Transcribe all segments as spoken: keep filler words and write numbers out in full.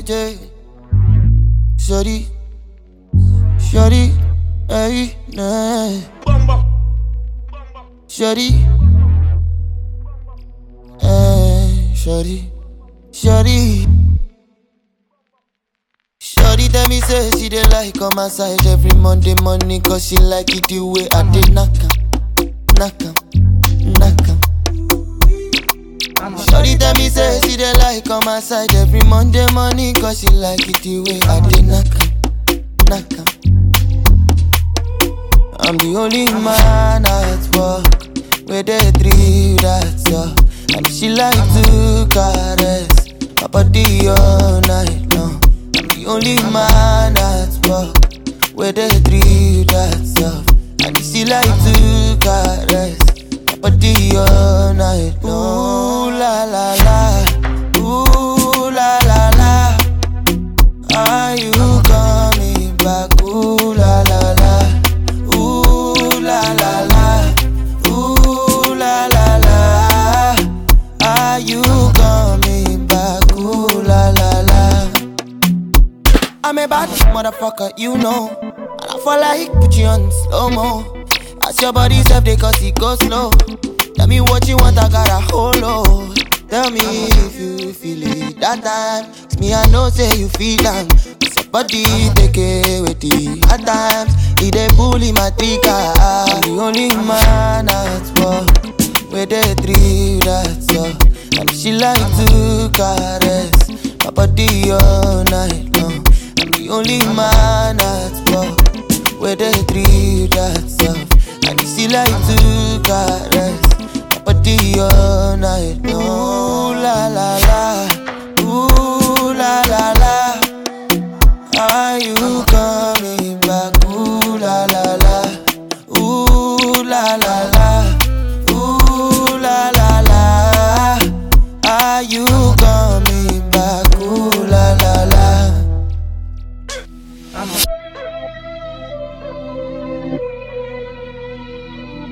day. Shorty, shorty, hey, nah. Shorty, hey, shorty, shorty. Shorty tell me say she dey like on my side every Monday morning, cause she like it the way I dey knock am, knock am, knock am. Shorty tell me say she dey like on my side every Monday morning, cause she like it the way I dey knock am, knock am. I'm the only man at work where they three that's all. And she like to caress my body all night long. I'm the only man at work where they three that's all. And she like to caress my body all night long. Ooh la la la, ooh la la la. Are you coming back? Ooh la la la. Ooh la la la, ooh la la la. Are you coming back? Ooh la la la. I'm a bad motherfucker, you know. And I fall like put you on slow-mo. As your body self they cause it go slow. Tell me what you want, I got a holo. Tell me if you feel it that time. It's me, I know say you feel am. Body take it with the hard times. He dey bully my trigger. I'm the only man at work where they three that's all. And she like to caress my body all night long. I'm the only man at work where they three that's all. And she like to caress my body all night long. Ooh la la la, ooh la la la. Are you coming back? Ooh la la la, ooh la la la, ooh la la la. Are you coming back? Ooh la la la.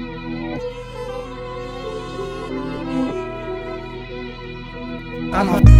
I'm